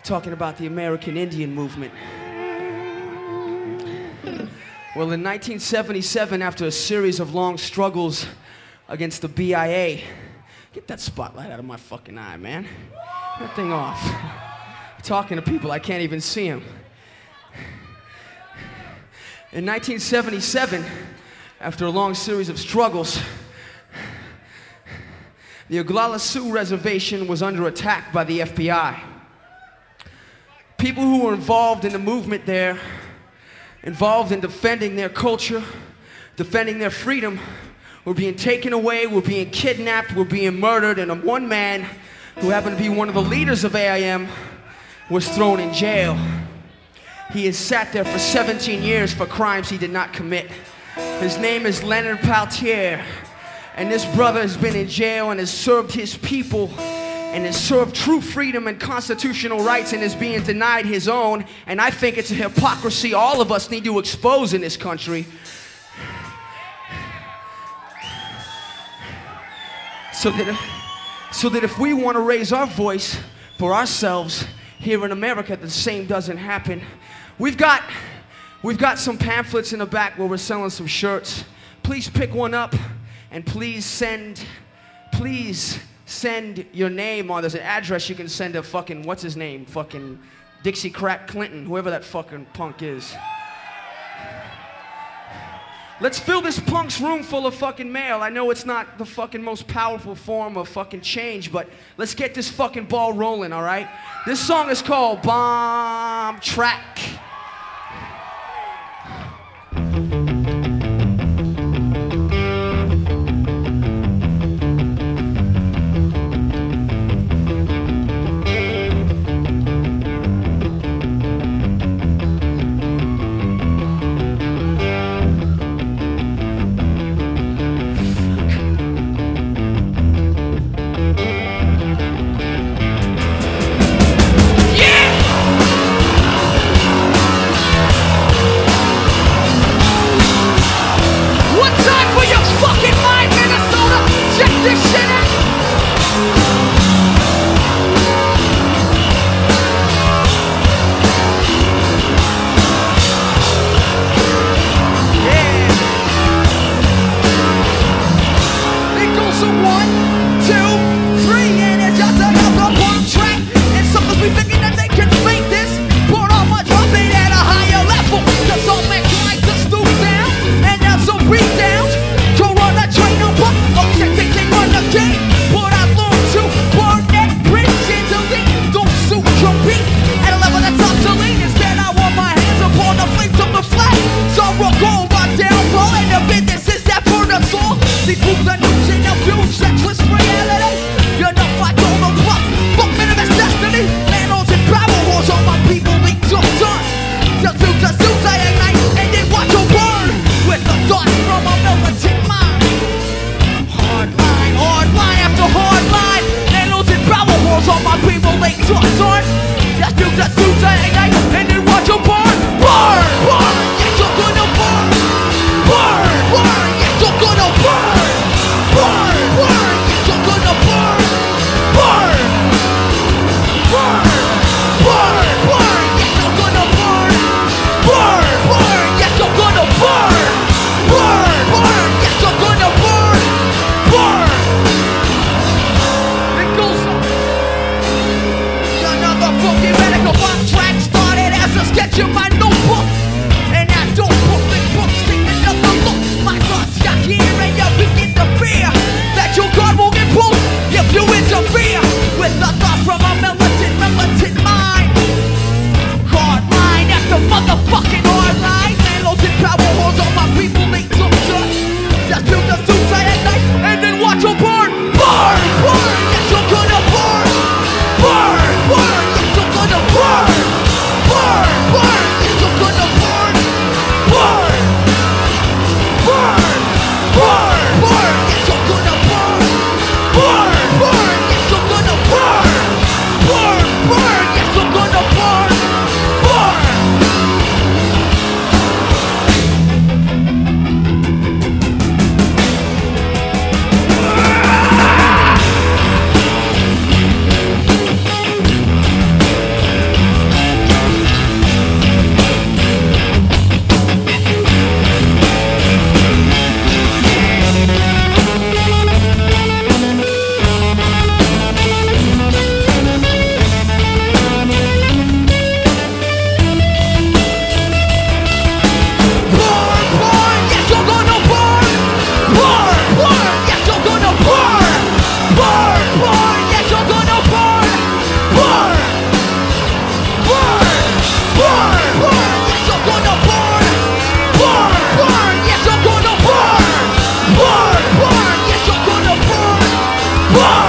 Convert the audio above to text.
talking about the American Indian movement. Well, in 1977, after a series of long struggles against the BIA, get that spotlight out of my fucking eye, man. That thing off. I'm talking to people, I can't even see them. In 1977, after a long series of struggles, the Oglala Sioux Reservation was under attack by the FBI. People who were involved in the movement there, involved in defending their culture, defending their freedom, were being taken away, were being kidnapped, were being murdered, and one man who happened to be one of the leaders of AIM was thrown in jail. He has sat there for 17 years for crimes he did not commit. His name is Leonard Peltier, and this brother has been in jail and has served his people and has served true freedom and constitutional rights and is being denied his own. And I think it's a hypocrisy all of us need to expose in this country. So that if we want to raise our voice for ourselves here in America, the same doesn't happen. We've got some pamphlets in the back where we're selling some shirts. Please pick one up and please send your name on. There's an address you can send a fucking, what's his name? Fucking Dixie Crack Clinton, whoever that fucking punk is. Let's fill this punk's room full of fucking mail. I know it's not the fucking most powerful form of fucking change, but let's get this fucking ball rolling, all right? This song is called Bomb Track. Whoa!